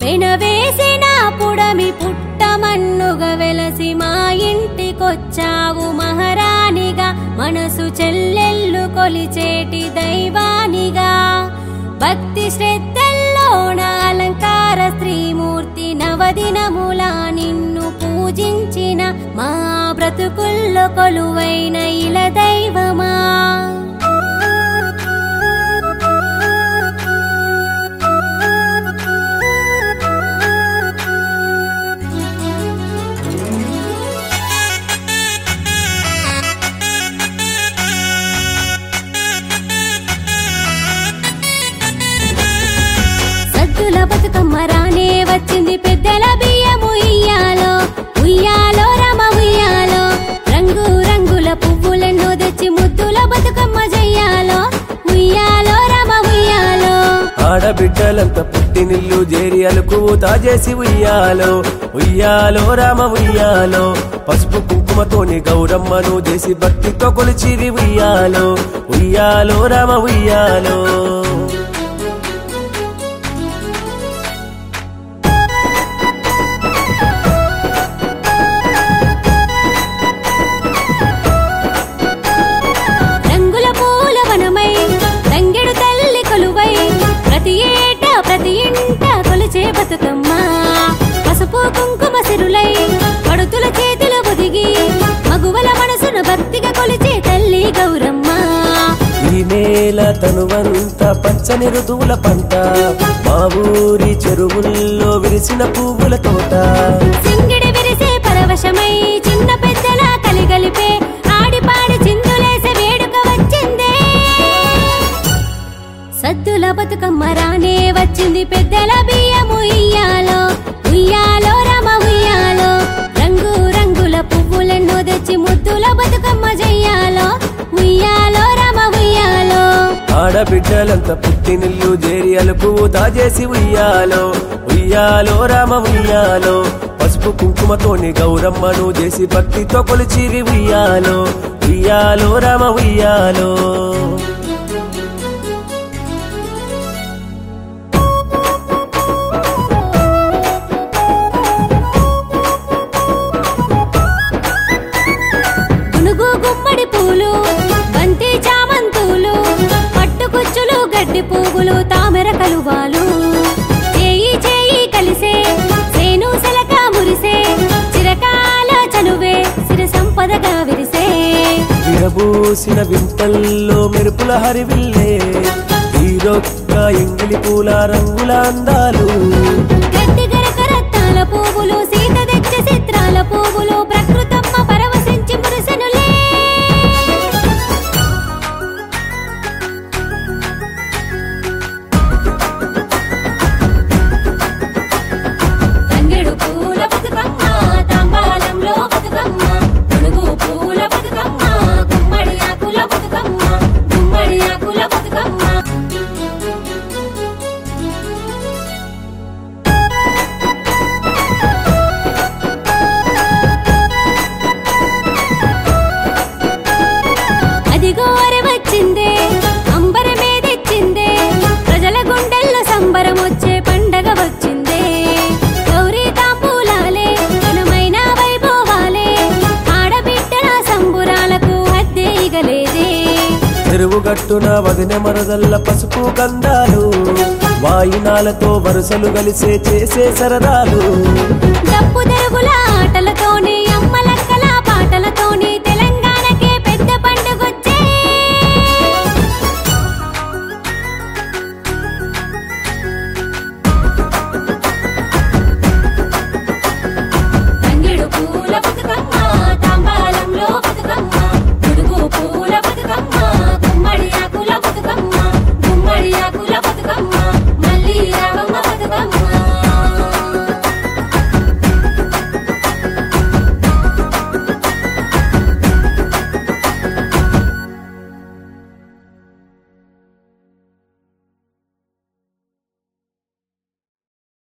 పెనవేసిన పుడమి పుట్టమన్నుగా వెలసి మా ఇంటికొచ్చావు మహారాణిగా, మనసు చెల్లెళ్ళు కొలిచేటి దైవానిగా. భక్తి శ్రద్ధల్లోన అలంకార స్త్రీమూర్తి, నవదినములా నిన్ను పూజించిన మా బ్రతుకుల్లో కొలువైన ఇల దైవమా. సద్దుల బతుకమ్మ రానే వచ్చింది, పెద్దల బియ్యము ఉయ్యాలో ఉయ్యాలో రమ ఉయ్యాలో. రంగు రంగుల పువ్వులెన్నో తెచ్చి ముద్దుల బతుకమ్మ చెయ్యాలో ఉయ్యాలో రమ ఉయ్యాలో. ఆడబిడ్డలంతా పుట్టినిల్లు చేరి అలుకుతా చేసి ఉయ్యాలో ఉయ్యాలో రామ ఉయ్యాలో. పసుపు కుంకుమతోని గౌరమ్మను చేసి భక్తితో కొలిచిరి ఉయ్యాలో ఉయ్యాలో రామ ఉయ్యాలో. బతుకమ్మ పసుపు కుంకుమ సిరులై పడుతుల చేతులు ఒదిగి మగువల మనసును భక్తిగా కొలిచే తల్లి గౌరమ్మ. ఈ నేల తనువంత పచ్చని ఋతువుల పంట, మా ఊరి చెరువుల్లో విరిసిన పువ్వుల తోట. సింగిడి విరిసే పరవశమై చిన్న పెద్దల కలిగలిపే ఆడిపాడి చిందులేసే వేడుక వచ్చిందే. సద్దుల బతుకమ్మ రానే వచ్చింది, పెద్దల బియ్యము ఉయ్యాలో ఉయ్యాలో రమ ఉయ్యాలో. రంగు రంగుల పువ్వులెన్నో తెచ్చి ముద్దుల బతుకమ్మ చెయ్యాలో ఉయ్యాలో రమ ఉయ్యాలో. ఆడబిడ్డలంతా పుట్టినిల్లు చేరి అలుకుతా చేసి ఉయ్యాలో ఉయ్యాలో రామ ఉయ్యాలో. పసుపు కుంకుమతోని గౌరమ్మను చేసి భక్తితో కొలిచిరి ఉయ్యాలో ఉయ్యాలో రామ ఉయ్యాలో. గుమ్మడి పూలు బంతి చామంతులు పట్టుకుచ్చులు గడ్డి పువ్వులు తామర కలువాలు, చేయి చేయి కలిసే సేను సెలక మురిసే చిరకాల చనువే సిర సంపదగా విరిసే. విరబూసిన వింతల్లో మెరుపుల హరివిల్లే ఈరొక్క ఎంగిలి పూల రంగుల అందాలు. గడ్డి గరక రత్నాల పువ్వులు సీత తెచ్చే చిత్రాల పువ్వులు ప్రకృతమ్మ పరవశించి మురిసెనులే. తంగెడు పూల బతుకమ్మ తాంబాలంలో బతుకమ్మ, పునుగు పూల బతుకమ్మ గుమ్మడి ఆకుల బతుకమ్మ గుమ్మడి ఆకుల బతుకమ్మ. అదిగో అరే వచ్చిందే అంబరమే తెచ్చిందే, ప్రజల గుండెల్లో సంబరం వచ్చే పండగ వచ్చిందే. గౌరీ తాంబూలాలే ఘనమైన వైభవాలే, ఆడబిడ్డల సంబురాలకు హద్దే ఇగలేదే. చెరువు గట్టున వదిన మరదల్ల పసుపు గంధాలు, వాయినాలతో వరుసలు కలిసే చేసే సరదాలు. డప్పు తెరుగుల ఆటలతోనే అమ్మలక్క